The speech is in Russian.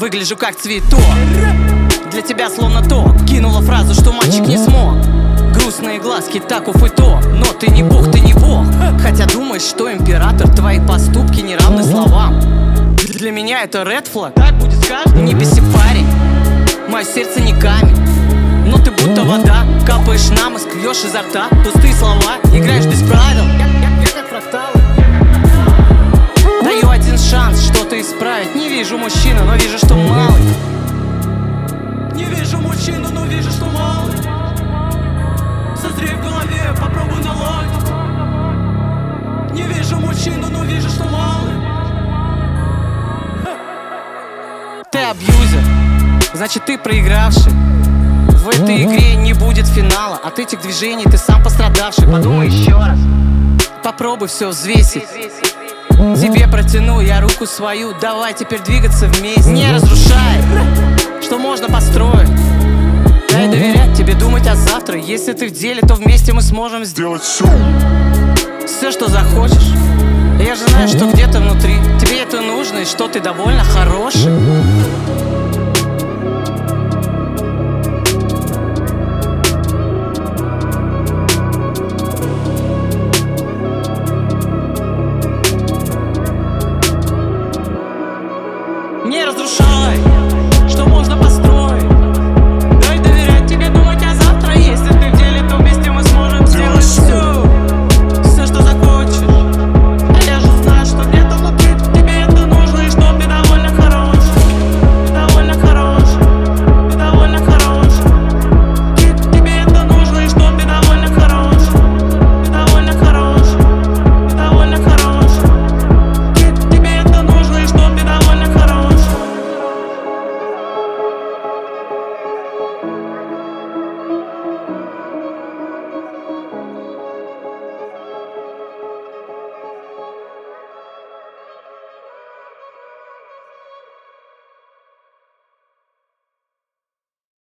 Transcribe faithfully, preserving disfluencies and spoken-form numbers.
выгляжу как цветок. Для тебя словно то кинула фразу, что мальчик не смог. Грустные глазки, так уф и то. Но ты не бог, ты не бог. Хотя думаешь, что император, твои поступки не равны словам. Для меня это ред флаг. Так будет с каждым. Не беси, парень, мое сердце не камень. Но ты будто вода, капаешь нам и склёшь изо рта. Пустые слова, играешь без правил. Я, я, я как фрактал. Даю один шанс что-то исправить. Не вижу мужчину, но вижу, что малый. Не вижу мужчину, но вижу, что малый. Созрей в голове, попробуй наладить. Не вижу мужчину, но вижу, что малый. Ты абьюзер, значит ты проигравший. В этой игре не будет финала. От этих движений ты сам пострадавший. Подумай еще раз, попробуй все взвесить. Тебе протяну я руку свою. Давай теперь двигаться вместе. Не разрушай, что можно построить. Дай доверять тебе, думать о завтра. Если ты в деле, то вместе мы сможем сделать все. Все, что захочешь. Я же знаю, что где-то внутри тебе это нужно, и что ты довольно хороший.